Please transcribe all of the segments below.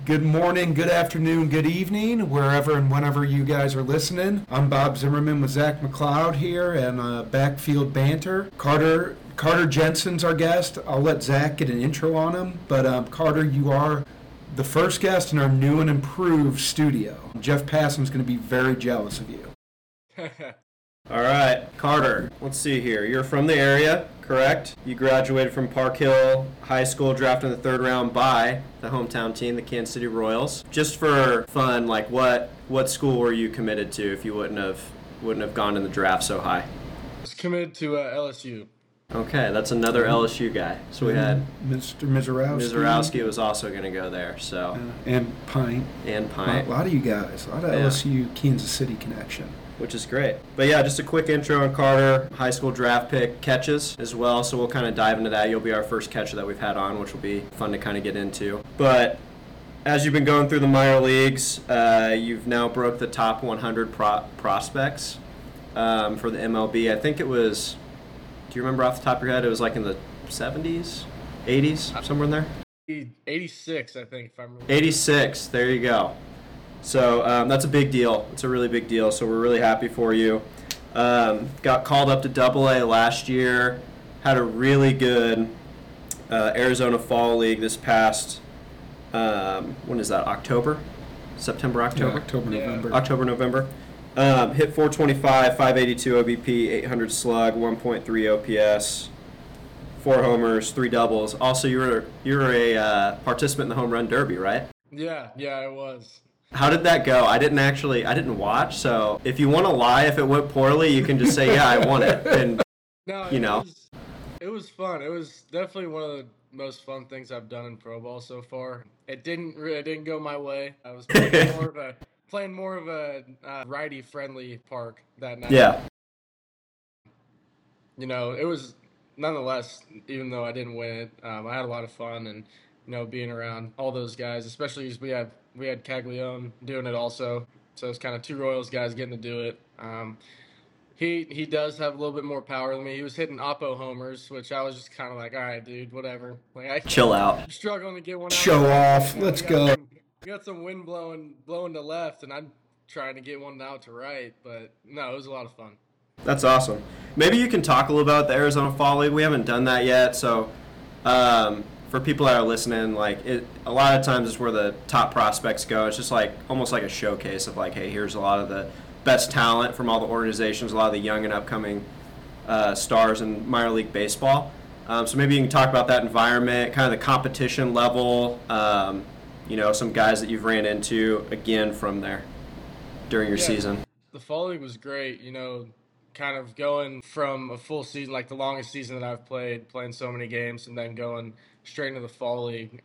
Good morning, good afternoon, good evening, wherever and whenever you guys are listening. I'm Bob Zimmerman with Zach McLeod here and Backfield Banter. Carter Jensen's our guest. I'll let Zach get an intro on him, but Carter, you are the first guest in our new and improved studio. Jeff Passham's going to be very jealous of you. All right, Carter, let's see here. You're from the area, correct? You graduated from Park Hill High School, drafted in the third round by the hometown team, the Kansas City Royals. Just for fun, like what school were you committed to if you wouldn't have gone in the draft so high? I was committed to LSU. Okay, that's another LSU guy. So we had Mr. Mizorowski. Mizorowski was also going to go there. So and Pint. A lot of you guys. A lot of LSU Kansas City connection. Which is great. But yeah, just a quick intro on Carter, high school draft pick, catches as well, so we'll kind of dive into that. You'll be our first catcher that we've had on, which will be fun to kind of get into. But as you've been going through the minor leagues, you've now broke the top 100 prospects for the MLB. I think it was, do you remember off the top of your head, it was like in the 70s, 80s, somewhere in there? 86, I think, if I'm remembering. 86, there you go. So that's a big deal. It's a really big deal. So we're really happy for you. Got called up to AA last year. Had a really good Arizona Fall League this past, when is that, October? September, October? Yeah, November. October, November. Hit 425, 582 OBP, 800 slug, 1.3 OPS, 4 homers, 3 doubles. Also, you were a participant in the Home Run Derby, right? Yeah, I was. How did that go? I didn't watch, so if you want to lie if it went poorly, you can just say, yeah, I won it. And, it was fun. It was definitely one of the most fun things I've done in pro ball so far. It didn't go my way. I was playing more of a righty-friendly park that night. Yeah. It was, nonetheless, even though I didn't win it, I had a lot of fun and, being around all those guys, especially as we had Caglione doing it also. So it's kind of 2 Royals guys getting to do it. He does have a little bit more power than me. He was hitting Oppo homers, which I was just kind of like, all right, dude, whatever. Chill out. I'm struggling to get one out. Show off. Let's go. We got some wind blowing to left, and I'm trying to get one out to right. But, no, it was a lot of fun. That's awesome. Maybe you can talk a little about the Arizona Fall League. We haven't done that yet, so for people that are listening, a lot of times it's where the top prospects go. It's just almost like a showcase of hey, here's a lot of the best talent from all the organizations, a lot of the young and upcoming stars in minor league baseball. So maybe you can talk about that environment, kind of the competition level, some guys that you've ran into again from there during your season. The Fall League was great, kind of going from a full season, like the longest season that I've playing so many games, and then going straight into the Fall League.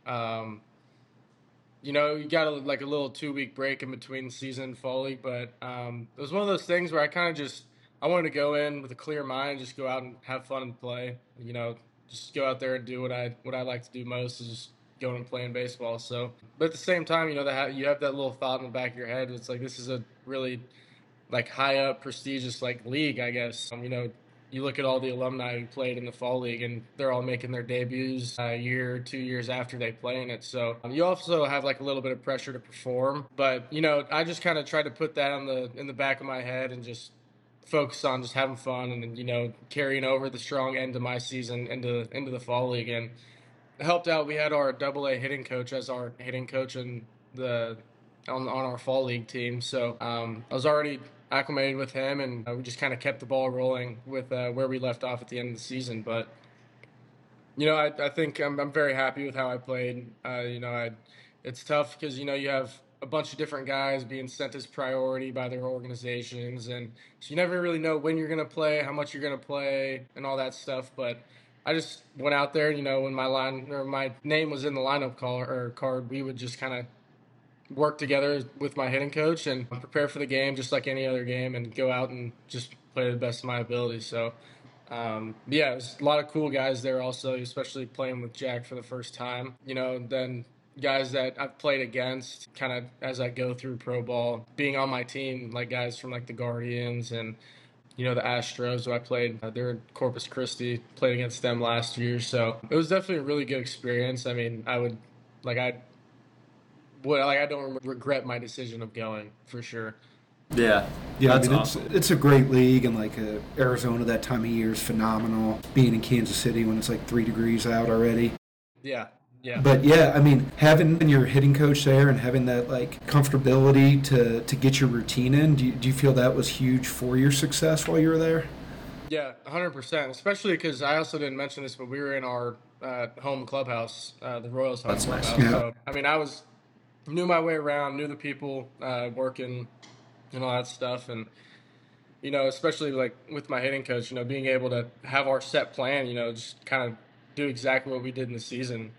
You got a little 2-week break in between season and Fall League, but it was one of those things where I wanted to go in with a clear mind, just go out and have fun and play. Just go out there and do what I like to do most is just going and playing baseball. So, but at the same time, you have that little thought in the back of your head. It's this is a really high up, prestigious league, I guess. You look at all the alumni who played in the Fall League, and they're all making their debuts a year or 2 years after they play in it. So you also have a little bit of pressure to perform. But I just kind of tried to put that in the back of my head and just focus on just having fun and carrying over the strong end of my season into the Fall League. And it helped out. We had our AA hitting coach as our hitting coach on our Fall League team. So I was already acclimated with him, and we just kind of kept the ball rolling with where we left off at the end of the season. But I think I'm very happy with how I played. It's tough because you have a bunch of different guys being sent as priority by their organizations, and so you never really know when you're going to play, how much you're going to play, and all that stuff. But I just went out there, when my name was in the lineup card, we would just kind of work together with my hitting coach and prepare for the game just like any other game and go out and just play to the best of my ability. So, it was a lot of cool guys there also, especially playing with Jack for the first time. Then guys that I've played against kind of as I go through pro ball, being on my team, guys from the Guardians and, the Astros who I played. They're in Corpus Christi, played against them last year. So it was definitely a really good experience. I mean, I'd I don't regret my decision of going for sure. Yeah, Yeah, I that's mean awesome. it's a great league, and like Arizona that time of year is phenomenal. Being in Kansas City when it's like 3 degrees out already. Yeah, yeah. But yeah, I mean, having your hitting coach there and having that like comfortability to get your routine in, do you feel that was huge for your success while you were there? Yeah, 100%. Especially because I also didn't mention this, but we were in our home clubhouse, the Royals home That's nice. clubhouse. Yeah. So I mean, I was knew my way around, knew the people working and all that stuff, and especially like with my hitting coach, being able to have our set plan, just kind of do exactly what we did in the season.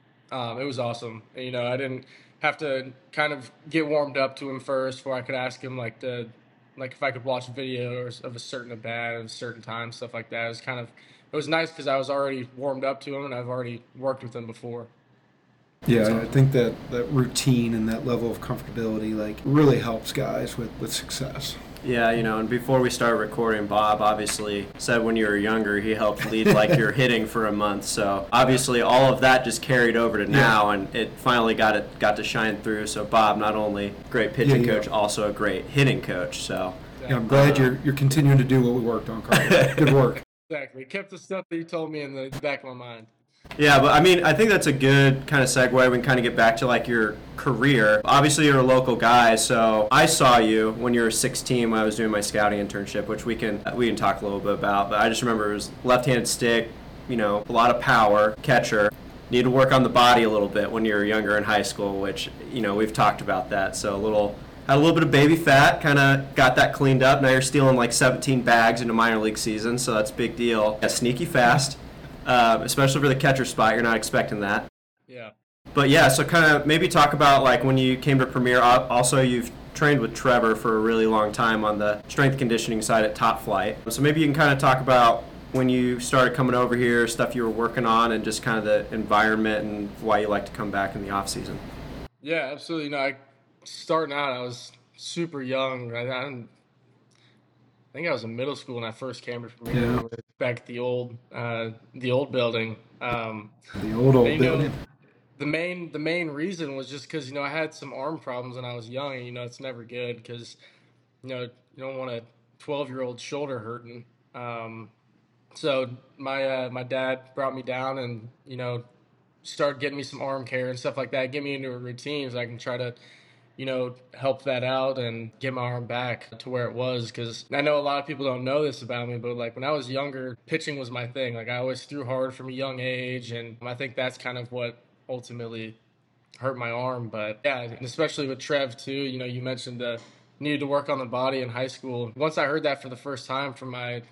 It was awesome. And, I didn't have to kind of get warmed up to him first before I could ask him like if I could watch video of a certain at bat at a certain time, stuff like that. It was nice because I was already warmed up to him and I've already worked with him before. Yeah, I think that routine and that level of comfortability like really helps guys with success. Yeah, and before we started recording, Bob obviously said when you were younger he helped lead like your hitting for a month. So obviously all of that just carried over to now, and it finally got to shine through. So Bob, not only great pitching Yeah. coach, also a great hitting coach. So Yeah, I'm glad you're continuing to do what we worked on, Carl. Good work. Exactly. Kept the stuff that you told me in the back of my mind. yeah, but I mean, I think that's a good kind of segue. We can kind of get back to like your career. Obviously, you're a local guy, so I saw you when you were 16 when I was doing my scouting internship, which we can talk a little bit about. But I just remember it was left-handed stick, a lot of power, catcher. Need to work on the body a little bit when you were younger in high school, which we've talked about that. So had a little bit of baby fat, kind of got that cleaned up. Now you're stealing like 17 bags in a minor league season, so that's a big deal. Yeah, sneaky fast. Especially for the catcher spot, you're not expecting that. Yeah. But yeah, so kind of maybe talk about like when you came to Premier. Also, you've trained with Trevor for a really long time on the strength conditioning side at Top Flight. So maybe you can kind of talk about when you started coming over here, stuff you were working on, and just kind of the environment and why you like to come back in the off season. Yeah, absolutely. Starting out, I was super young. I think I was in middle school when I first came to Premier. Yeah. Back at the old building. The old You know, building. the main reason was just because I had some arm problems when I was young, and it's never good because you don't want a 12-year-old shoulder hurting. So my dad brought me down and started getting me some arm care and stuff like that, get me into a routine so I can try to help that out and get my arm back to where it was. Because I know a lot of people don't know this about me, but like when I was younger, pitching was my thing. Like I always threw hard from a young age, and I think that's kind of what ultimately hurt my arm. But yeah, and especially with Trev too. You mentioned needed to work on the body in high school. Once I heard that for the first time from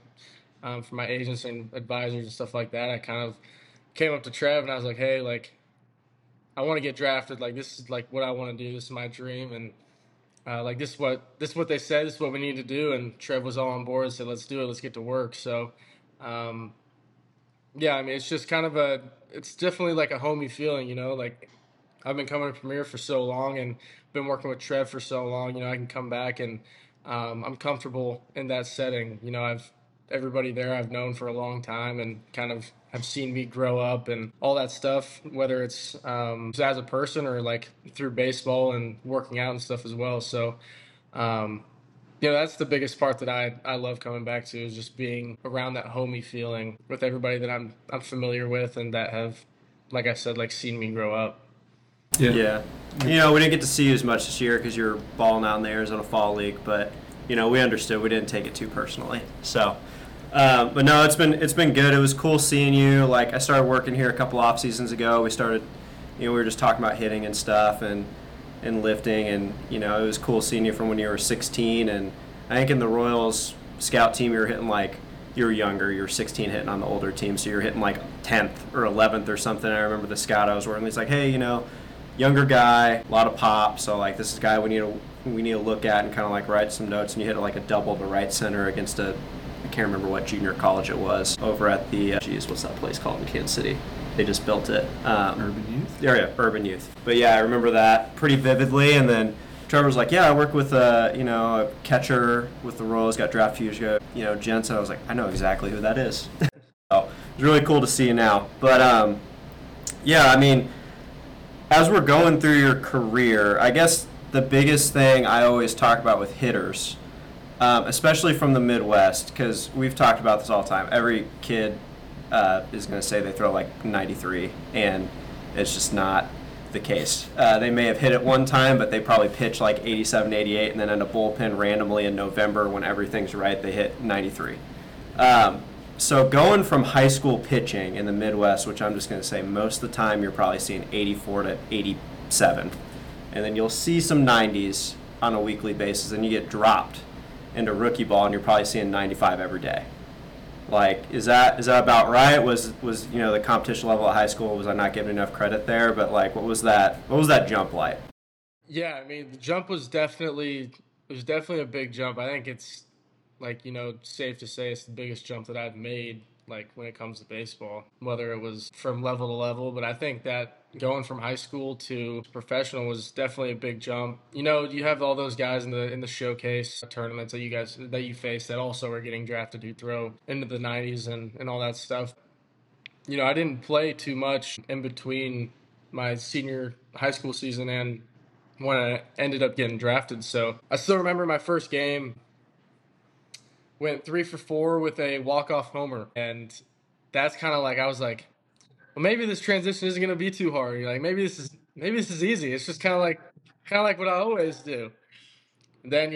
my agents and advisors and stuff like that, I kind of came up to Trev and I was like, hey, like I want to get drafted. Like this is like what I want to do. This is my dream, and like this is what they said. This is what we need to do. And Trev was all on board and said, let's do it. Let's get to work. So, yeah, I mean, it's just kind of it's definitely like a homey feeling. Like I've been coming to Premier for so long and been working with Trev for so long. I can come back and I'm comfortable in that setting. Everybody there I've known for a long time and kind of have seen me grow up and all that stuff, whether it's as a person or like through baseball and working out and stuff as well. So, that's the biggest part that I love coming back to is just being around that homey feeling with everybody that I'm familiar with and that have, like I said, like seen me grow up. Yeah. We didn't get to see you as much this year because you're balling out in the Arizona Fall League, but we understood. We didn't take it too personally. So, but no, it's been good. It was cool seeing you. Like I started working here a couple off seasons ago. We started, we were just talking about hitting and stuff and lifting, and it was cool seeing you from when you were 16. And I think in the Royals scout team, you were hitting like you were younger. You were 16 hitting on the older team, so you were hitting like 10th or 11th or something. I remember the scout I was working with. He's like, hey, younger guy, a lot of pop. So like this is a guy we need to look at and kind of like write some notes. And you hit like a double to right center against I can't remember what junior college it was over at the what's that place called in Kansas City? They just built it. Urban Youth. Yeah, Urban Youth. But yeah, I remember that pretty vividly. And then Trevor was like, yeah, I work with a catcher with the Royals, got drafted a few years ago, Jensen. I was like, I know exactly who that is. So it's really cool to see you now. But yeah, I mean, as we're going through your career, I guess the biggest thing I always talk about with hitters, especially from the Midwest, because we've talked about this all the time. Every kid is going to say they throw like 93, and it's just not the case. They may have hit it one time, but they probably pitch like 87, 88, and then in a bullpen randomly in November when everything's right, they hit 93. So going from high school pitching in the Midwest, which I'm just going to say most of the time you're probably seeing 84 to 87, and then you'll see some 90s on a weekly basis, and you get dropped into rookie ball, and you're probably seeing 95 every day. Like, is that about right? Was the competition level at high school, was I not giving enough credit there? But like, what was that jump like? Yeah, I mean, the jump was definitely a big jump. I think it's like, safe to say it's the biggest jump that I've made, like when it comes to baseball, whether it was from level to level. But I think that going from high school to professional was definitely a big jump. You have all those guys in the showcase tournaments that you face that also are getting drafted who throw into the 90s and all that stuff. I didn't play too much in between my senior high school season and when I ended up getting drafted. So I still remember my first game, went 3 for 4 with a walk-off homer. And that's kind of like, I was like, well, maybe this transition isn't going to be too hard. You're like, maybe this is easy. It's just kind of like what I always do. And then,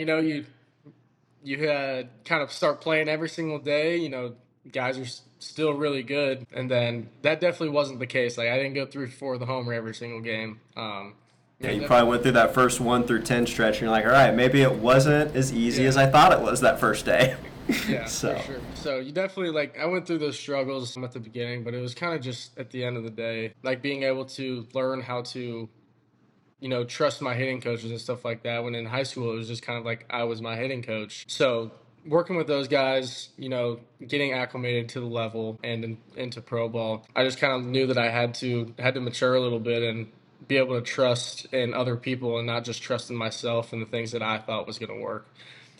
you kind of start playing every single day, guys are still really good. And then that definitely wasn't the case. Like, I didn't go 3 for 4 the homer every single game. Yeah, you probably went through that first 1 through 10 stretch, and you're like, all right, maybe it wasn't as easy as I thought it was that first day. Yeah, for sure. So you definitely, like, I went through those struggles at the beginning, but it was kind of just at the end of the day, like being able to learn how to, trust my hitting coaches and stuff like that. When in high school, it was just kind of like I was my hitting coach. So working with those guys, getting acclimated to the level and into pro ball, I just kind of knew that I had to mature a little bit and be able to trust in other people and not just trust in myself and the things that I thought was going to work.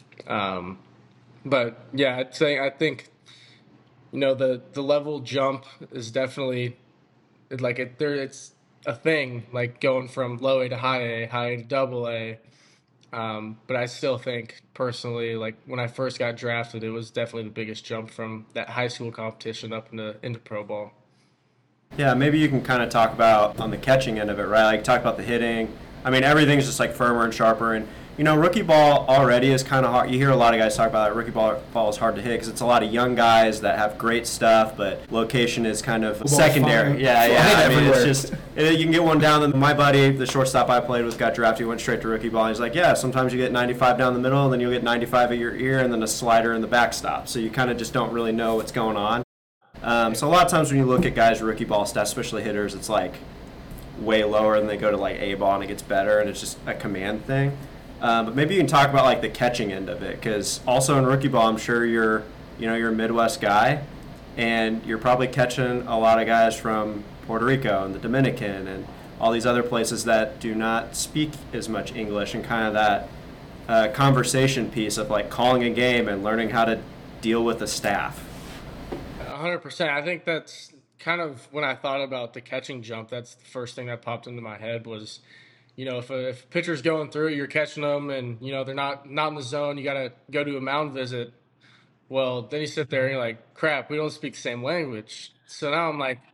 But yeah, I think the level jump is definitely like it's a thing, like going from low A to high A to double A. But I still think personally, like when I first got drafted, it was definitely the biggest jump from that high school competition up into pro ball. Yeah, maybe you can kind of talk about on the catching end of it, right? Like talk about the hitting. I mean, everything's just like firmer and sharper, and rookie ball already is kind of hard. You hear a lot of guys talk about it. Rookie ball is hard to hit because it's a lot of young guys that have great stuff, but location is kind of secondary. Yeah. I mean, it's just you can get one down. My buddy, the shortstop I played with, got drafted. He went straight to rookie ball. And he's like, yeah, sometimes you get 95 down the middle, and then you'll get 95 at your ear, and then a slider in the backstop. So you kind of just don't really know what's going on. So a lot of times when you look at guys' rookie ball stats, especially hitters, it's like way lower, and they go to like A ball and it gets better, and it's just a command thing. But maybe you can talk about like the catching end of it, because also in rookie ball, I'm sure you're a Midwest guy, and you're probably catching a lot of guys from Puerto Rico and the Dominican and all these other places that do not speak as much English, and kind of that conversation piece of like calling a game and learning how to deal with the staff. 100%. I think that's kind of when I thought about the catching jump. That's the first thing that popped into my head was, if a pitcher's going through, you're catching them, and they're not in the zone. You got to go to a mound visit. Well, then you sit there and you're like, crap, we don't speak the same language. So now I'm like,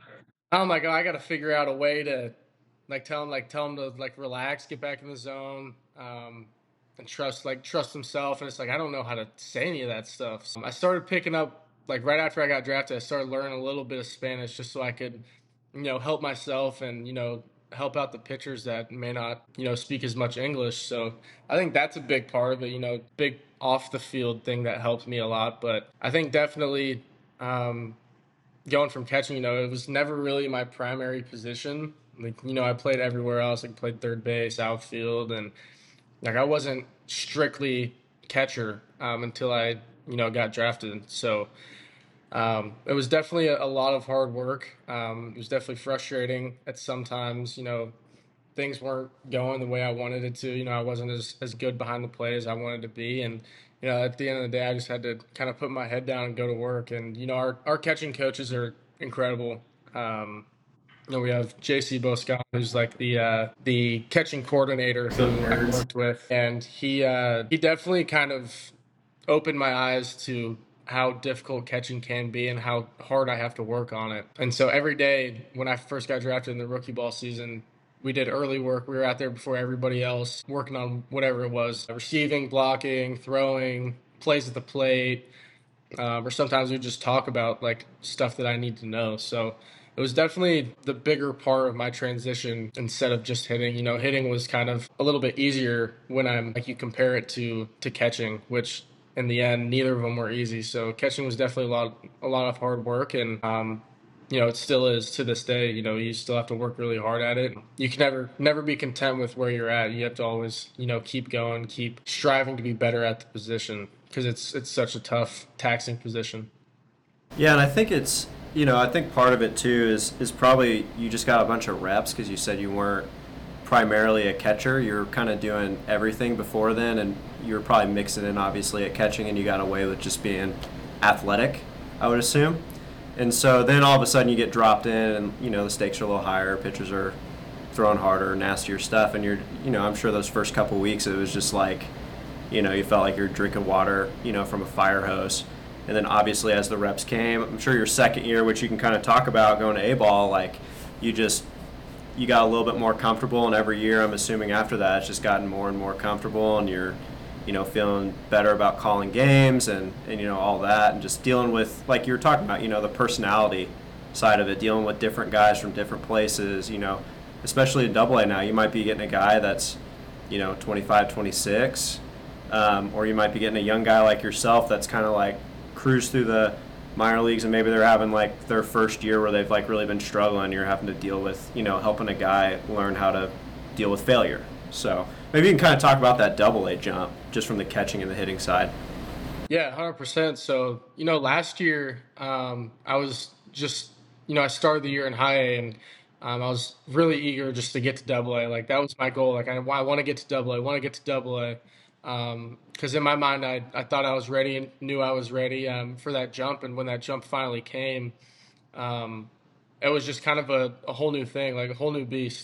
oh, I got to figure out a way to tell them to like relax, get back in the zone, and trust himself. And it's like I don't know how to say any of that stuff. So I started picking up. Like right after I got drafted, I started learning a little bit of Spanish just so I could, help myself and, help out the pitchers that may not, speak as much English. So I think that's a big part of it, big off the field thing that helped me a lot. But I think definitely going from catching, it was never really my primary position. Like, I played everywhere else. I played third base, outfield, and like I wasn't strictly catcher until I, got drafted. So it was definitely a lot of hard work. It was definitely frustrating at sometimes, things weren't going the way I wanted it to. I wasn't as good behind the plate as I wanted to be. And, at the end of the day, I just had to kind of put my head down and go to work. And, our catching coaches are incredible. we have JC Boscan, who's like the catching coordinator who I worked with, and he definitely kind of opened my eyes to how difficult catching can be and how hard I have to work on it. And so every day when I first got drafted in the rookie ball season, we did early work. We were out there before everybody else, working on whatever it was, receiving, blocking, throwing, plays at the plate, or sometimes we just talk about like stuff that I need to know. So it was definitely the bigger part of my transition instead of just hitting. You know, hitting was kind of a little bit easier when I'm like you compare it to catching, which in the end neither of them were easy. So catching was definitely a lot of hard work, and you know, it still is to this day. You know, you still have to work really hard at it. You can never be content with where you're at. You have to always, you know, keep going, keep striving to be better at the position because it's such a tough, taxing position. Yeah, and I think it's, I think part of it too is probably you just got a bunch of reps because you said you weren't primarily a catcher. You're kind of doing everything before then, and you were probably mixing in obviously at catching, and you got away with just being athletic, I would assume. And so then all of a sudden you get dropped in, and the stakes are a little higher. Pitchers are throwing harder, nastier stuff, and I'm sure those first couple weeks it was just like, you felt like you're drinking water, from a fire hose. And then obviously as the reps came, I'm sure your second year, which you can kind of talk about going to A-ball, like you got a little bit more comfortable, and every year I'm assuming after that it's just gotten more and more comfortable, and you're feeling better about calling games and all that, and just dealing with, like you were talking about, the personality side of it, dealing with different guys from different places, especially in Double A now. You might be getting a guy that's 25, 26, or you might be getting a young guy like yourself that's kind of like cruise through the minor leagues, and maybe they're having like their first year where they've like really been struggling. You're having to deal with helping a guy learn how to deal with failure. So maybe you can kind of talk about that Double A jump just from the catching and the hitting side. Yeah, 100%. So, last year I was just, I started the year in high A, and I was really eager just to get to Double A. Like that was my goal. Like I want to get to Double A. I want to get to Double A. Because in my mind, I thought I was ready and knew I was ready for that jump. And when that jump finally came, it was just kind of a whole new thing, like a whole new beast.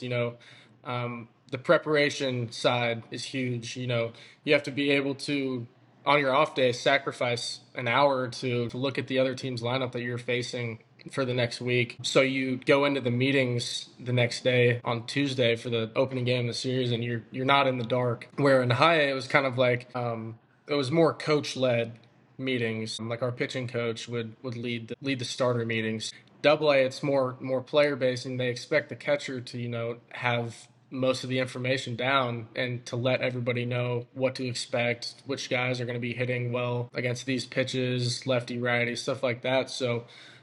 The preparation side is huge. You have to be able to, on your off day, sacrifice an hour or two to look at the other team's lineup that you're facing for the next week. So you go into the meetings the next day on Tuesday for the opening game of the series, and you're not in the dark. Where in high A, it was kind of like it was more coach led meetings. Like our pitching coach would lead the starter meetings. Double A, it's more player based, and they expect the catcher to have most of the information down and to let everybody know what to expect, which guys are going to be hitting well against these pitches, lefty, righty, stuff like that. So,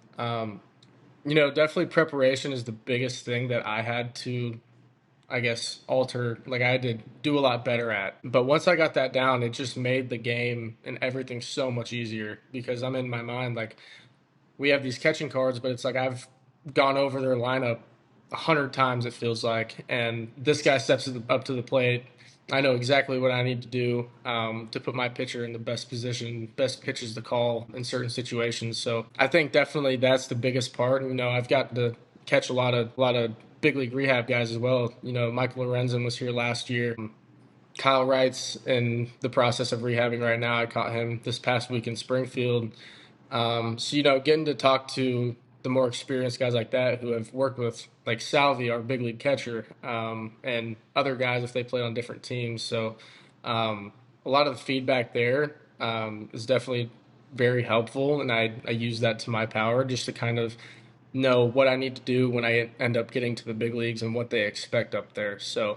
definitely preparation is the biggest thing that I had to, I guess, alter. Like I had to do a lot better at. But once I got that down, it just made the game and everything so much easier because I'm in my mind, like we have these catching cards, but it's like I've gone over their lineup 100 times, it feels like, and this guy steps up to the plate. I know exactly what I need to do to put my pitcher in the best position, best pitches to call in certain situations. So I think definitely that's the biggest part. I've got to catch a lot of big league rehab guys as well. Michael Lorenzen was here last year. Kyle Wright's in the process of rehabbing right now. I caught him this past week in Springfield. So getting to talk to the more experienced guys like that who have worked with like Salvi, our big league catcher, and other guys if they played on different teams. So a lot of the feedback there is definitely very helpful, and I use that to my power just to kind of know what I need to do when I end up getting to the big leagues and what they expect up there. So,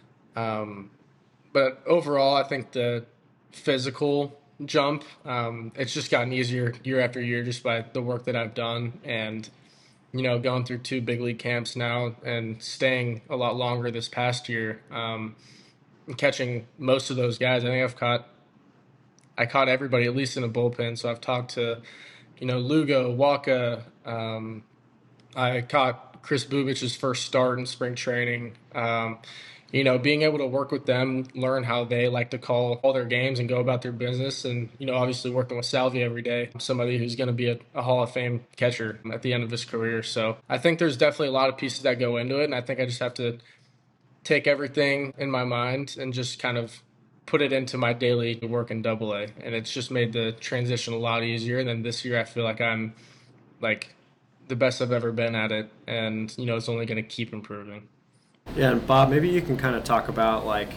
but overall, I think the physical jump, it's just gotten easier year after year just by the work that I've done, and going through 2 big league camps now and staying a lot longer this past year, catching most of those guys. I think I caught everybody at least in a bullpen. So I've talked to Lugo, Waka. I caught Chris Bubich's first start in spring training. being able to work with them, learn how they like to call all their games and go about their business. And, obviously working with Salvi every day, somebody who's going to be a Hall of Fame catcher at the end of his career. So I think there's definitely a lot of pieces that go into it. And I think I just have to take everything in my mind and just kind of put it into my daily work in Double A. And it's just made the transition a lot easier. And then this year I feel like I'm like the best I've ever been at it. And, it's only going to keep improving. Yeah, and Bob, maybe you can kind of talk about like,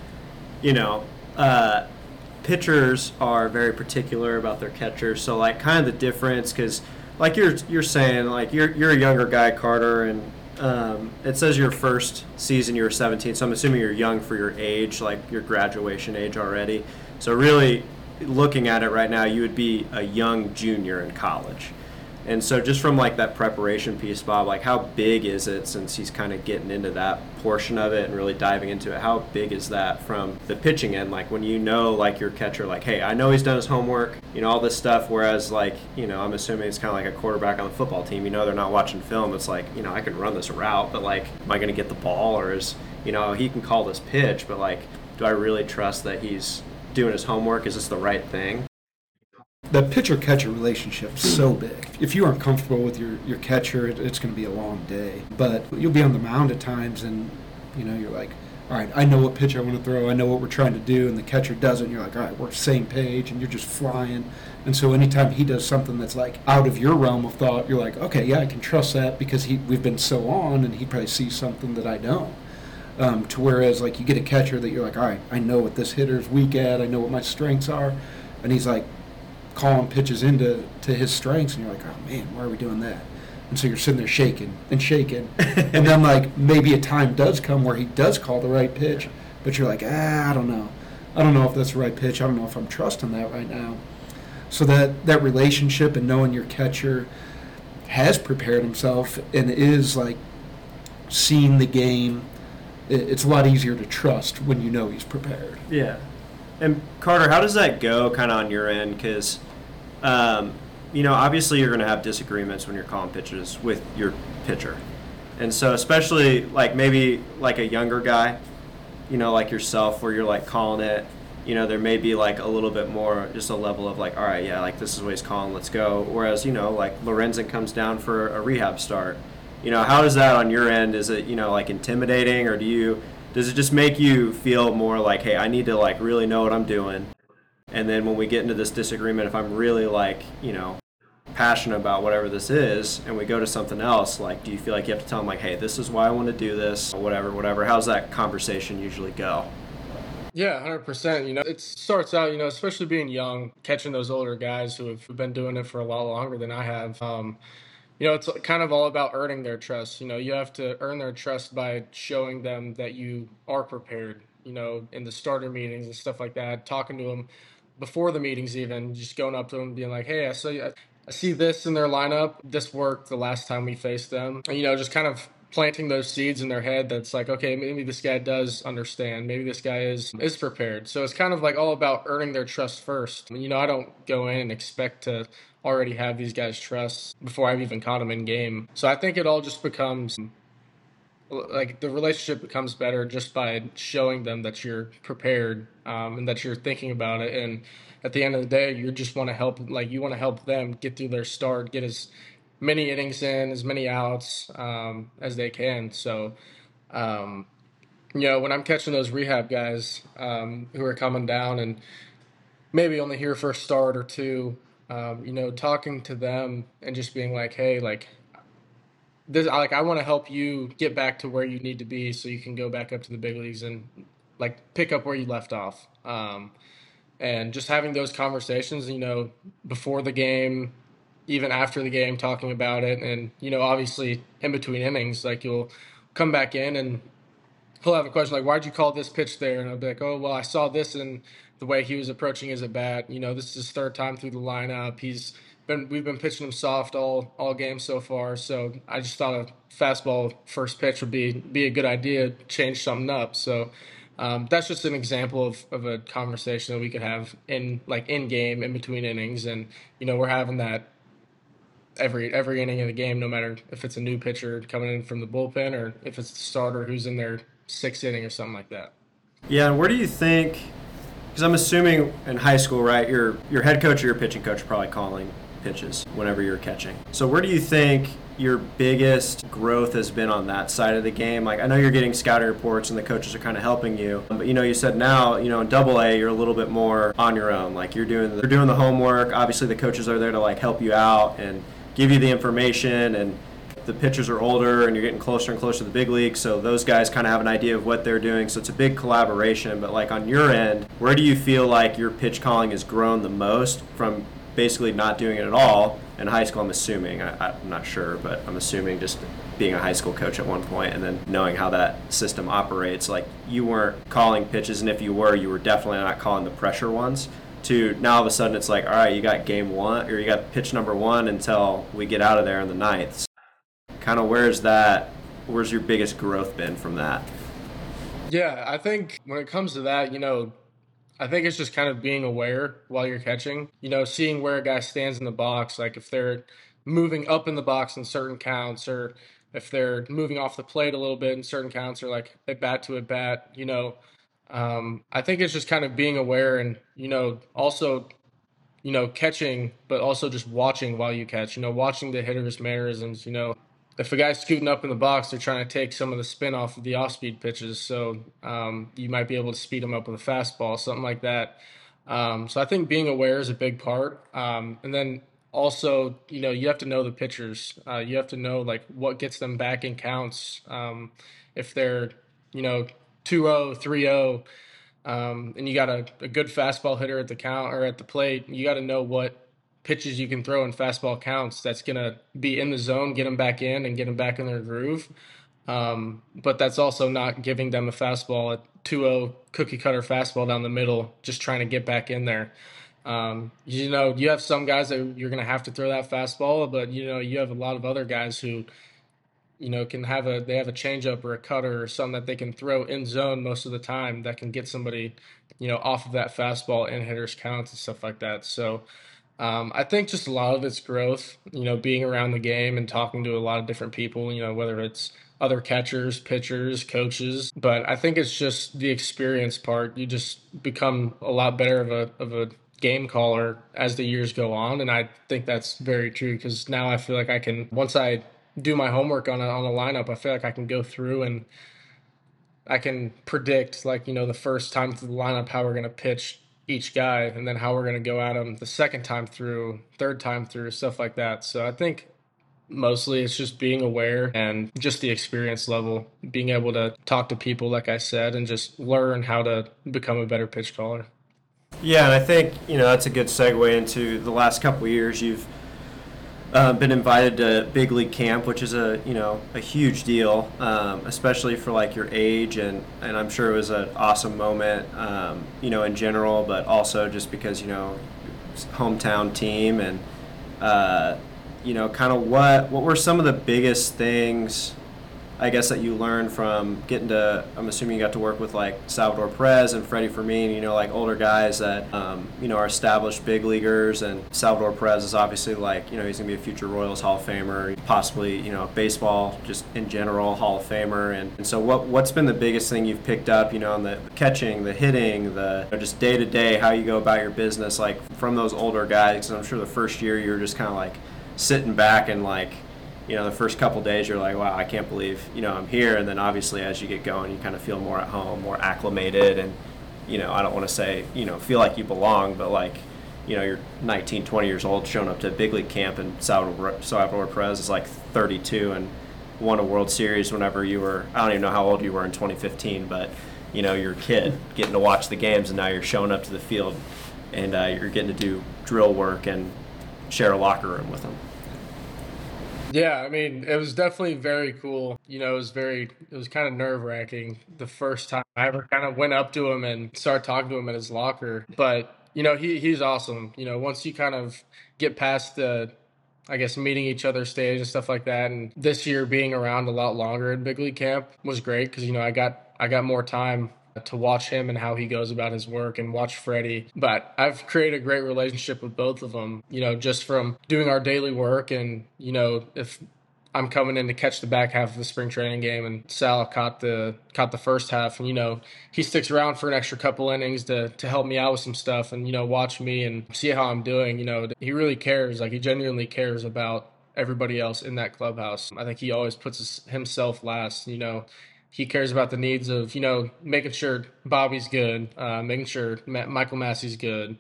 you know, uh, pitchers are very particular about their catchers. So like, kind of the difference, because like you're saying, like you're a younger guy, Carter, and it says your first season you were 17. So I'm assuming you're young for your age, like your graduation age already. So really, looking at it right now, you would be a young junior in college. And so just from like that preparation piece, Bob, like how big is it, since he's kind of getting into that portion of it and really diving into it, how big is that from the pitching end? Like when like your catcher, like, hey, I know he's done his homework, all this stuff, whereas like, I'm assuming it's kind of like a quarterback on the football team, they're not watching film. It's like, I can run this route, but like, am I going to get the ball? Or is, he can call this pitch, but like, do I really trust that he's doing his homework? Is this the right thing? The pitcher-catcher relationship is so big. If you aren't comfortable with your catcher, it's going to be a long day. But you'll be on the mound at times, and you're like, all right, I know what pitch I want to throw. I know what we're trying to do, and the catcher doesn't. You're like, all right, we're same page, and you're just flying. And so anytime he does something that's like out of your realm of thought, you're like, okay, yeah, I can trust that because we've been so on, and he probably sees something that I don't. To whereas like you get a catcher that you're like, all right, I know what this hitter's weak at. I know what my strengths are, and he's like calling pitches into his strengths, and you're like, oh man, why are we doing that? And so you're sitting there shaking and shaking, and then like maybe a time does come where he does call the right pitch, but you're like, I don't know if that's the right pitch. I don't know if I'm trusting that right now. So that relationship and knowing your catcher has prepared himself and is like seeing the game, it's a lot easier to trust when he's prepared. Yeah. And Carter, how does that go kind of on your end? Because, obviously you're going to have disagreements when you're calling pitches with your pitcher. And so especially like maybe like a younger guy, like yourself, where you're like calling it, there may be like a little bit more just a level of like, all right, yeah, like this is what he's calling, let's go. Whereas, like Lorenzen comes down for a rehab start. How does that on your end? Is it, like intimidating, or does it just make you feel more like, hey, I need to like really know what I'm doing? And then when we get into this disagreement, if I'm really like, passionate about whatever this is, and we go to something else, like, do you feel like you have to tell them like, hey, this is why I want to do this, or whatever? How's that conversation usually go? Yeah, 100%. It starts out, especially being young, catching those older guys who have been doing it for a lot longer than I have. It's kind of all about earning their trust. You have to earn their trust by showing them that you are prepared, in the starter meetings and stuff like that, talking to them before the meetings, even just going up to them, being like, hey, I see this in their lineup. This worked the last time we faced them. And, just kind of planting those seeds in their head that's like, okay, maybe this guy does understand. Maybe this guy is prepared. So it's kind of like all about earning their trust first. I don't go in and expect to already have these guys' trust before I've even caught them in game. So I think it all just becomes like the relationship becomes better just by showing them that you're prepared, and that you're thinking about it. And at the end of the day, you just want to help, like you want to help them get through their start, get as many innings in, as many outs as they can. So, when I'm catching those rehab guys who are coming down and maybe only here for a start or two, talking to them and just being like, hey, like this, like I want to help you get back to where you need to be so you can go back up to the big leagues and like pick up where you left off. And just having those conversations, before the game, even after the game, talking about it. And, obviously in between innings, like you'll come back in and he'll have a question like, why'd you call this pitch there? And I'll be like, oh, well, I saw this in the way he was approaching his at bat. This is his third time through the lineup. We've been pitching him soft all game so far. So I just thought a fastball first pitch would be a good idea, change something up. So that's just an example of a conversation that we could have in game, in between innings. And, we're having that every inning of the game, no matter if it's a new pitcher coming in from the bullpen or if it's the starter who's in their sixth inning or something like that. Yeah, and where do you think? Because I'm assuming in high school, right? Your head coach or your pitching coach are probably calling pitches whenever you're catching. So where do you think your biggest growth has been on that side of the game? Like, I know you're getting scouting reports and the coaches are kind of helping you, but you said now, in Double A, you're a little bit more on your own. Like they're doing the homework. Obviously, the coaches are there to like help you out and give you the information, and the pitchers are older and you're getting closer and closer to the big leagues, so those guys kind of have an idea of what they're doing, so it's a big collaboration. But like on your end, where do you feel like your pitch calling has grown the most from basically not doing it at all in high school? I'm assuming, I'm not sure, but I'm assuming just being a high school coach at one point and then knowing how that system operates, like you weren't calling pitches, and if you were definitely not calling the pressure ones, to now all of a sudden it's like, all right, you got game one, or you got pitch number one until we get out of there in the ninth. Kind of where's your biggest growth been from that? Yeah, I think when it comes to that, I think it's just kind of being aware while you're catching, seeing where a guy stands in the box, like if they're moving up in the box in certain counts, or if they're moving off the plate a little bit in certain counts, or like at bat to at bat, I think it's just kind of being aware and, also, catching, but also just watching while you catch, watching the hitter's mannerisms, if a guy's scooting up in the box, they're trying to take some of the spin off of the off-speed pitches. So you might be able to speed them up with a fastball, something like that. So I think being aware is a big part. And then also, you have to know the pitchers. You have to know like what gets them back in counts. If they're, 2-0, 3-0, and you got a good fastball hitter at the count or at the plate, you got to know what pitches you can throw in fastball counts that's going to be in the zone, get them back in and get them back in their groove. But that's also not giving them a fastball, a 2-0 cookie cutter fastball down the middle, just trying to get back in there. You have some guys that you're going to have to throw that fastball, but you have a lot of other guys who, they have a changeup or a cutter or something that they can throw in zone most of the time that can get somebody, off of that fastball in hitters counts and stuff like that. So, I think just a lot of it's growth, being around the game and talking to a lot of different people, whether it's other catchers, pitchers, coaches. But I think it's just the experience part. You just become a lot better of a game caller as the years go on. And I think that's very true, because now I feel like I can, once I do my homework on a lineup, I feel like I can go through and I can predict, like, the first time through the lineup how we're going to pitch each guy, and then how we're going to go at them the second time through, third time through, stuff like that. So I think mostly it's just being aware and just the experience level, being able to talk to people, like I said, and just learn how to become a better pitch caller. Yeah, and I think, that's a good segue into the last couple of years. You've been invited to big league camp, which is a huge deal, especially for like your age, and I'm sure it was an awesome moment, in general, but also just because hometown team, and kind of what were some of the biggest things, I guess, that you learned from getting to, I'm assuming you got to work with like Salvador Perez and Freddie Fermin, like older guys that, are established big leaguers. And Salvador Perez is obviously like, he's going to be a future Royals Hall of Famer, possibly, baseball just in general Hall of Famer. And so what's been the biggest thing you've picked up, on the catching, the hitting, the just day to day, how you go about your business, like from those older guys? Because I'm sure the first year you're just kind of like sitting back and like, the first couple days you're like, wow, I can't believe, I'm here. And then obviously as you get going, you kind of feel more at home, more acclimated. And, I don't want to say, feel like you belong, but like, you're 19, 20 years old showing up to big league camp, and Salvador Perez is like 32 and won a World Series whenever you were, I don't even know how old you were in 2015, but, you're a kid getting to watch the games, and now you're showing up to the field and you're getting to do drill work and share a locker room with them. Yeah, I mean, it was definitely very cool. It was kind of nerve-wracking the first time I ever kind of went up to him and started talking to him at his locker. But, he's awesome. Once you kind of get past the, I guess, meeting each other stage and stuff like that, and this year being around a lot longer in big league camp was great, because, I got more time to watch him and how he goes about his work, and watch Freddie. But I've created a great relationship with both of them, just from doing our daily work. And, if I'm coming in to catch the back half of the spring training game, and Sal caught the first half, and he sticks around for an extra couple innings to help me out with some stuff, and watch me and see how I'm doing. He really cares, like he genuinely cares about everybody else in that clubhouse. I think he always puts himself last. He cares about the needs of making sure Bobby's good, making sure Michael Massey's good.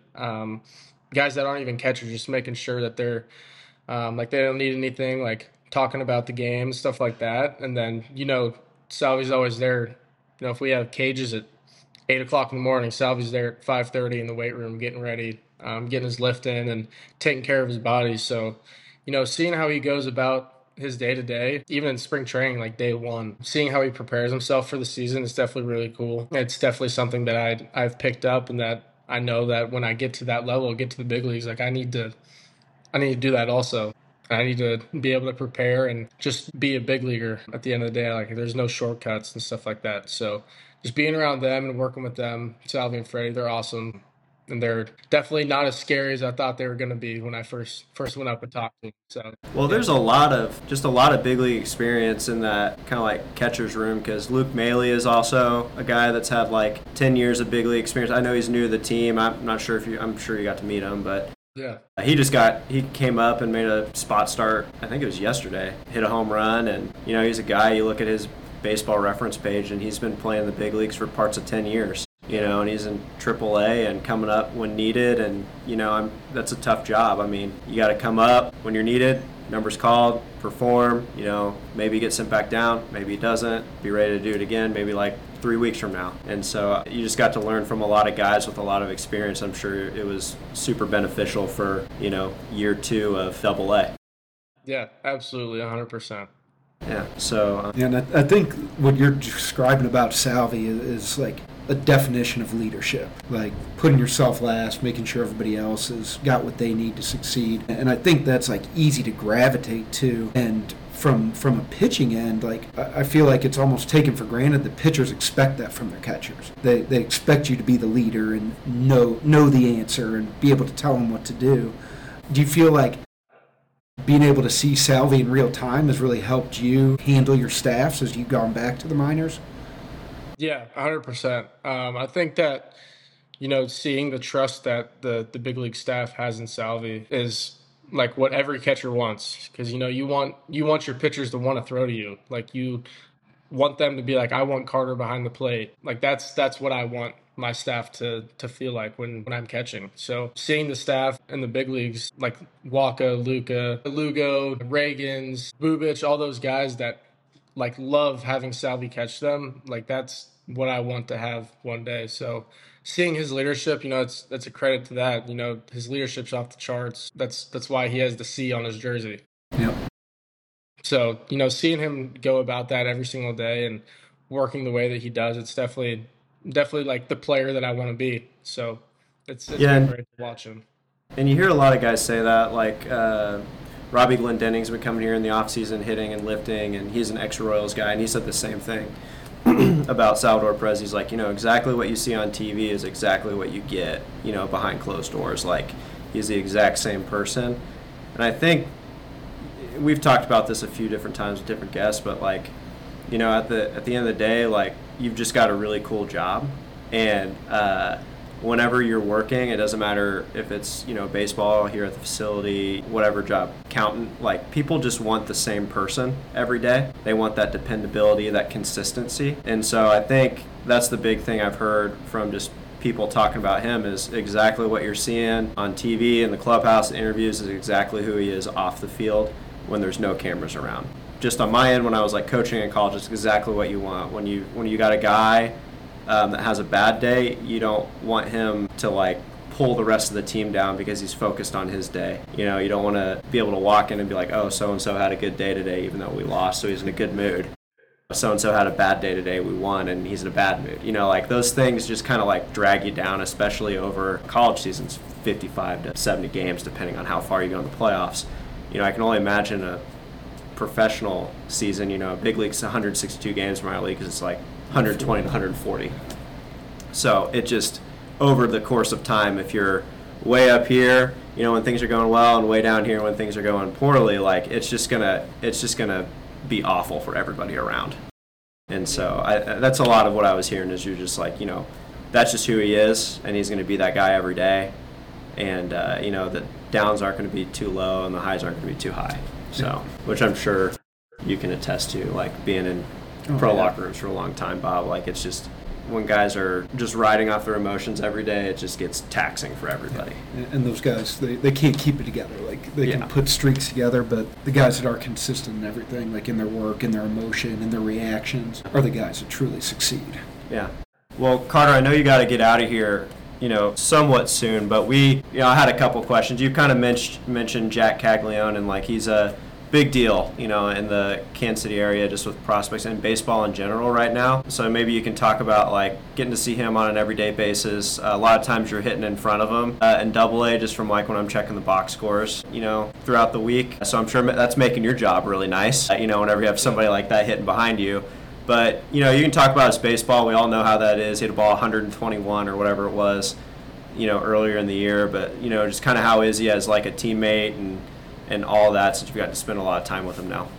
Guys that aren't even catchers, just making sure that they're like they don't need anything, like talking about the game, stuff like that. And then, Salvy's always there. If we have cages at 8 o'clock in the morning, Salvy's there at 5:30 in the weight room, getting ready, getting his lift in and taking care of his body. So, seeing how he goes about his day to day, even in spring training, like day one, seeing how he prepares himself for the season is definitely really cool. It's definitely something that I've picked up, and that I know that when I get to that level, get to the big leagues, like I need to do that also. I need to be able to prepare and just be a big leaguer at the end of the day. Like there's no shortcuts and stuff like that. So just being around them and working with them, Salvy and Freddie, they're awesome. And they're definitely not as scary as I thought they were going to be when I first went up and talked to them. So, well, there's a lot of big league experience in that kind of like catcher's room, because Luke Maley is also a guy that's had like 10 years of big league experience. I know he's new to the team. I'm sure you got to meet him, but yeah, he came up and made a spot start. I think it was yesterday. Hit a home run, and he's a guy. You look at his baseball reference page, and he's been playing the big leagues for parts of 10 years. And he's in AAA and coming up when needed, and that's a tough job. I mean, you got to come up when you're needed, numbers called, perform. Maybe get sent back down, maybe he doesn't. Be ready to do it again, maybe like 3 weeks from now. And so you just got to learn from a lot of guys with a lot of experience. I'm sure it was super beneficial for year 2 of AA. Yeah, absolutely, 100%. Yeah. So. And I think what you're describing about Salvy is like a definition of leadership, like putting yourself last, making sure everybody else has got what they need to succeed. And I think that's like easy to gravitate to. And from a pitching end, like I feel like it's almost taken for granted that pitchers expect that from their catchers. They expect you to be the leader and know the answer and be able to tell them what to do. Do you feel like being able to see Salvy in real time has really helped you handle your staffs as you've gone back to the minors? Yeah, 100%. I think that, seeing the trust that the big league staff has in Salvy is like what every catcher wants. Because, you want your pitchers to want to throw to you. Like you want them to be like, I want Carter behind the plate. Like that's what I want my staff to feel like when I'm catching. So seeing the staff in the big leagues, like Waka, Luka, Lugo, Reagans, Bubich, all those guys that like love having Salvy catch them, like that's what I want to have one day. So seeing his leadership, that's a credit to that. His leadership's off the charts. That's why he has the C on his jersey. Yep. So, seeing him go about that every single day and working the way that he does, it's definitely like the player that I want to be. So it's been great to watch him. And you hear a lot of guys say that, like Robbie Glendenning's been coming here in the offseason hitting and lifting, and he's an ex-Royals guy, and he said the same thing about Salvador Perez. He's like, exactly what you see on TV is exactly what you get, behind closed doors. Like, he's the exact same person. And I think we've talked about this a few different times with different guests, but like, at the end of the day, like, you've just got a really cool job, and whenever you're working, it doesn't matter if it's baseball here at the facility, whatever job, accountant, like people just want the same person every day. They want that dependability, that consistency. And so I think that's the big thing I've heard from just people talking about him is exactly what you're seeing on TV in the clubhouse interviews is exactly who he is off the field when there's no cameras around. Just on my end, when I was like coaching in college, it's exactly what you want. When you got a guy that has a bad day, you don't want him to like pull the rest of the team down because he's focused on his day. You don't want to be able to walk in and be like, oh, so-and-so had a good day today even though we lost, so he's in a good mood. So-and-so had a bad day today, we won, and he's in a bad mood. Like those things just kind of like drag you down, especially over college seasons, 55 to 70 games, depending on how far you go in the playoffs. I can only imagine a professional season, big league's 162 games, minor league is like 120 to 140. So it just, over the course of time, if you're way up here, when things are going well, and way down here when things are going poorly. Like it's just gonna be awful for everybody around. And so that's a lot of what I was hearing is you're just like, that's just who he is, and he's going to be that guy every day. And, the downs aren't going to be too low and the highs aren't going to be too high. So, which I'm sure you can attest to, like being in locker rooms for a long time, Bob. Like it's just when guys are just riding off their emotions every day, it just gets taxing for everybody. Yeah. And those guys, they can't keep it together. Like they can put streaks together, but the guys that are consistent in everything, like in their work, in their emotion, in their reactions, are the guys that truly succeed. Yeah. Well, Carter, I know you got to get out of here, somewhat soon, but I had a couple questions. You kind of mentioned Jack Caglione, and like he's a big deal, in the Kansas City area, just with prospects and baseball in general right now. So maybe you can talk about like getting to see him on an everyday basis. A lot of times you're hitting in front of him in Double-A, just from like when I'm checking the box scores, throughout the week. So I'm sure that's making your job really nice, whenever you have somebody like that hitting behind you. But, you can talk about his baseball. We all know how that is. He hit a ball 121 or whatever it was, earlier in the year. But, just kind of how is he as like a teammate and all that, since we got to spend a lot of time with him now.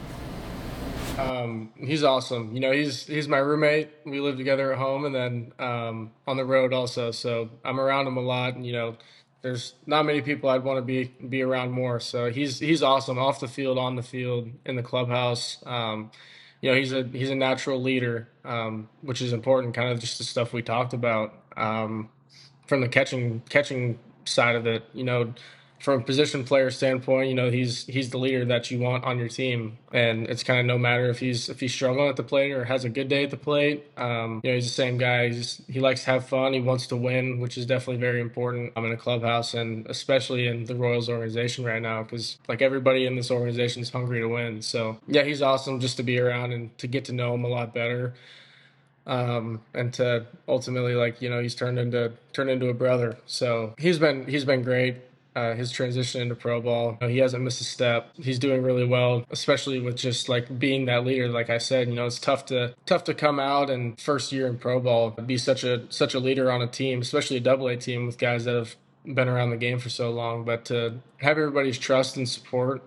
He's awesome. He's my roommate. We live together at home and then on the road also. So I'm around him a lot. And, there's not many people I'd want to be around more. So he's awesome off the field, on the field, in the clubhouse. He's a natural leader, which is important. Kind of just the stuff we talked about from the catching side of it. From a position player standpoint, he's the leader that you want on your team, and it's kind of no matter if he's struggling at the plate or has a good day at the plate. He's the same guy. He likes to have fun. He wants to win, which is definitely very important in a clubhouse, and especially in the Royals organization right now, because like everybody in this organization is hungry to win. So yeah, he's awesome just to be around and to get to know him a lot better. And to ultimately, he's turned into a brother. So he's been great. His transition into pro ball, he hasn't missed a step. He's doing really well, especially with just like being that leader. Like I said, it's tough to come out and first year in pro ball be such a leader on a team, especially a Double-A team with guys that have been around the game for so long. But to have everybody's trust and support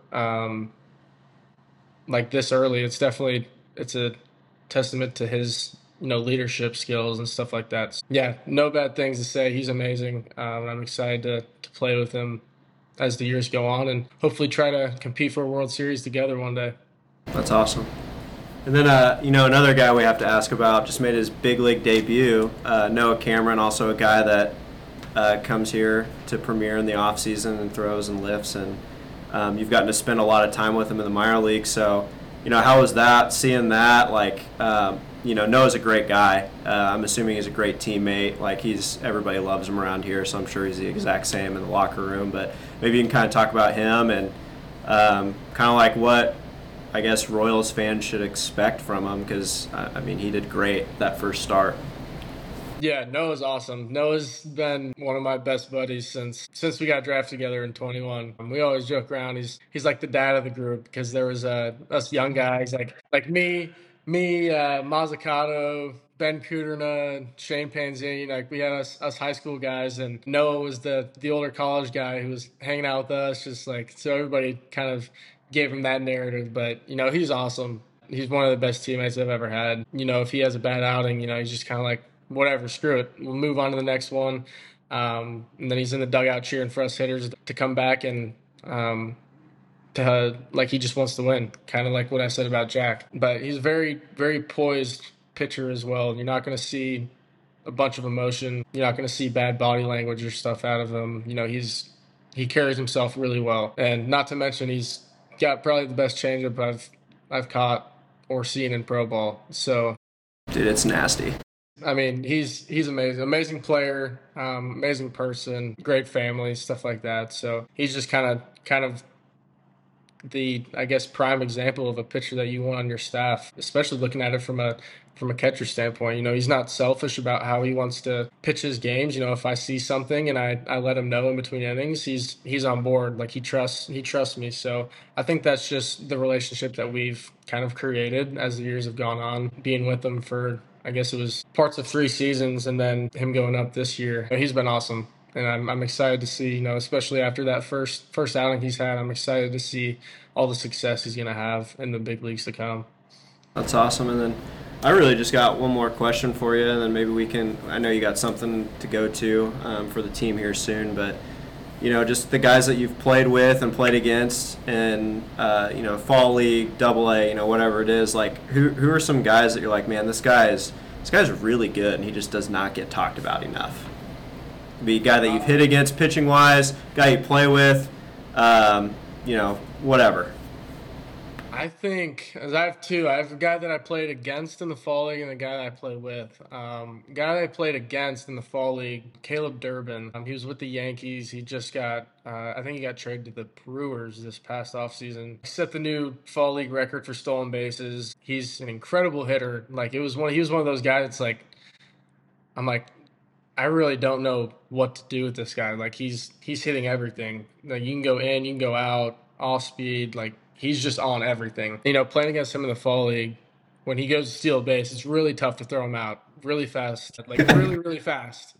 like this early, it's a testament to his leadership skills and stuff like that. So, yeah, no bad things to say. He's amazing. I'm excited to play with him as the years go on and hopefully try to compete for a World Series together one day. That's awesome. And then, another guy we have to ask about just made his big league debut, Noah Cameron, also a guy that comes here to premiere in the off season and throws and lifts, and you've gotten to spend a lot of time with him in the minor league. So, how was that, seeing that? Like, Noah's a great guy. I'm assuming he's a great teammate. Like everybody loves him around here, so I'm sure he's the exact same in the locker room. But maybe you can kind of talk about him and kind of like what I guess Royals fans should expect from him, because he did great that first start. Yeah, Noah's awesome. Noah's been one of my best buddies since we got drafted together in 21. We always joke around. He's like the dad of the group, because there was us young guys like me, Mazzucato, Ben Kudrna, Shane Panzini. Like we had us high school guys, and Noah was the older college guy who was hanging out with us. Just like, so everybody kind of gave him that narrative. But he's awesome. He's one of the best teammates I've ever had. If he has a bad outing, he's just kind of like, whatever, screw it, we'll move on to the next one. And then he's in the dugout cheering for us hitters to come back and like he just wants to win, kind of like what I said about Jack. But he's a very, very poised pitcher as well. You're not going to see a bunch of emotion. You're not going to see bad body language or stuff out of him. He carries himself really well, and not to mention he's got probably the best changeup I've caught or seen in pro ball. So, dude, it's nasty. He's amazing player, amazing person, great family, stuff like that. So he's just kind of the, I guess, prime example of a pitcher that you want on your staff, especially looking at it from a catcher standpoint. He's not selfish about how he wants to pitch his games. If I see something and I let him know in between innings, he's on board. Like he trusts me. So I think that's just the relationship that we've kind of created as the years have gone on, being with him for, I guess it was parts of 3 seasons and then him going up this year. He's been awesome. and I'm excited to see, especially after that first outing he's had. I'm excited to see all the success he's going to have in the big leagues to come. That's awesome. And then I really just got one more question for you, and then maybe we can. I know you got something to go to for the team here soon, but just the guys that you've played with and played against, and fall league, double A, whatever it is. Like, who are some guys that you're like, man, this guy's really good, and he just does not get talked about enough. Be a guy that you've hit against pitching wise, guy you play with, whatever. I think, as I have two, I have a guy that I played against in the fall league and a guy that I play with. Guy that I played against in the fall league, Caleb Durbin. He was with the Yankees. He just got, I think he got traded to the Brewers this past offseason. He set the new fall league record for stolen bases. He's an incredible hitter. Like, he was one of those guys that's like, I'm like, I really don't know what to do with this guy. Like, he's hitting everything. Like, you can go in, you can go out, off speed, like, he's just on everything. Playing against him in the fall league, when he goes to steal a base, it's really tough to throw him out really fast, like really, really fast.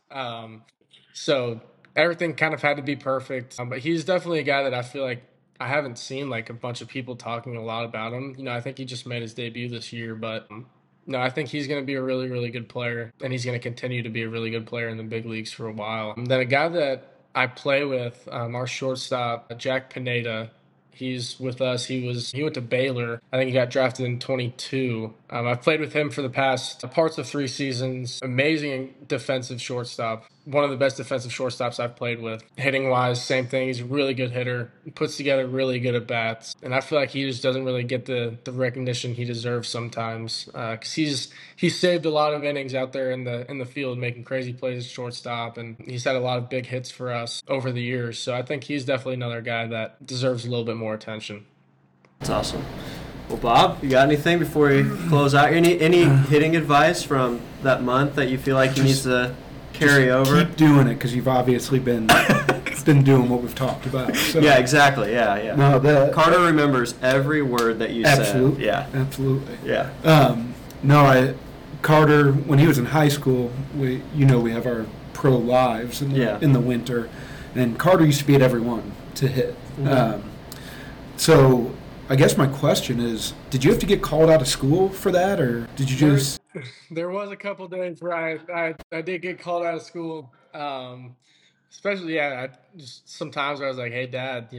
So everything kind of had to be perfect. But he's definitely a guy that I feel like I haven't seen like a bunch of people talking a lot about him. I think he just made his debut this year, but no, I think he's going to be a really, really good player, and he's going to continue to be a really good player in the big leagues for a while. And then a guy that I play with, our shortstop, Jack Pineda. He's with us. He went to Baylor. I think he got drafted in 22. I've played with him for the past parts of 3 seasons. Amazing defensive shortstop. One of the best defensive shortstops I've played with. Hitting wise, same thing. He's a really good hitter. He puts together really good at bats. And I feel like he just doesn't really get the recognition he deserves sometimes. Because he's saved a lot of innings out there in the field, making crazy plays at shortstop, and he's had a lot of big hits for us over the years. So I think he's definitely another guy that deserves a little bit more attention. That's awesome. Well, Bob, you got anything before we close out? Any hitting advice from that month that you feel like he needs to carry over? Keep doing it, because you've obviously been doing what we've talked about. So. Yeah, exactly. Yeah. No, Carter remembers every word that you said. Yeah. Absolutely. Yeah. Carter, when he was in high school, we have our pro lives in the winter, and Carter used to be at every one to hit. Mm-hmm. So I guess my question is, did you have to get called out of school for that, or did you just... There was a couple days where I did get called out of school, especially, I just sometimes I was like, hey, Dad,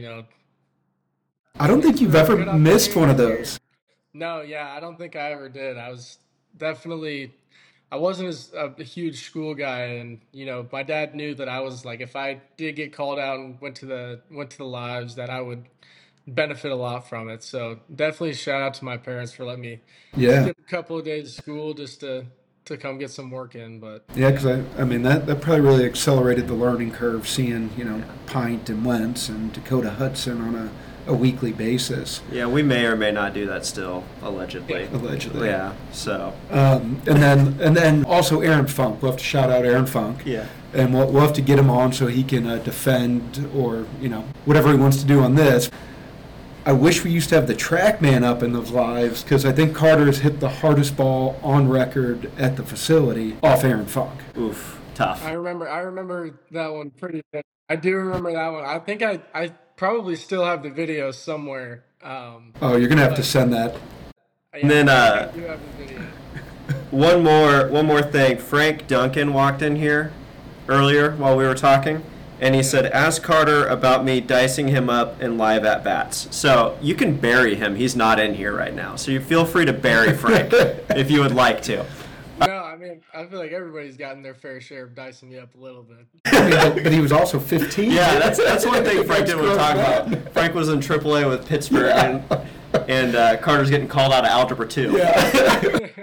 I don't think you've ever missed one of those. No, I don't think I ever did. I was definitely... I wasn't as a huge school guy, and my dad knew that I was like, if I did get called out and went to the lives, that I would benefit a lot from it. So definitely shout out to my parents for letting me skip a couple of days of school just to come get some work in. But because that probably really accelerated the learning curve, seeing Pint and Wentz and Dakota Hudson on a weekly basis. Yeah, we may or may not do that still, allegedly. Yeah. So. And then also Aaron Funk. We'll have to shout out Aaron Funk. Yeah. And we'll have to get him on so he can defend or whatever he wants to do on this. I wish we used to have the TrackMan up in those lives, because I think Carter has hit the hardest ball on record at the facility off Aaron Funk. Oof, tough. I remember that one pretty good. I do remember that one. I think I probably still have the video somewhere. You're going to have to send that. And then I do have the video. one more thing. Frank Duncan walked in here earlier while we were talking. And he said, ask Carter about me dicing him up in live at-bats. So you can bury him. He's not in here right now. So you feel free to bury Frank if you would like to. No, I feel like everybody's gotten their fair share of dicing me up a little bit. But he was also 15. Yeah, that's one thing Frank didn't want to talk about. Frank was in AAA with Pittsburgh, and Carter's getting called out of Algebra 2. Yeah.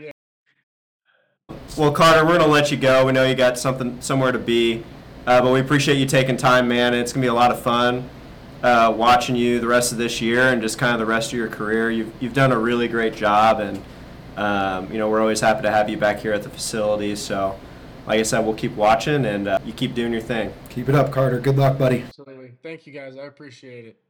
Well, Carter, we're going to let you go. We know you got somewhere to be. But we appreciate you taking time, man. It's going to be a lot of fun watching you the rest of this year and just kind of the rest of your career. You've done a really great job, and we're always happy to have you back here at the facility. So, like I said, we'll keep watching, and you keep doing your thing. Keep it up, Carter. Good luck, buddy. Absolutely. Thank you, guys. I appreciate it.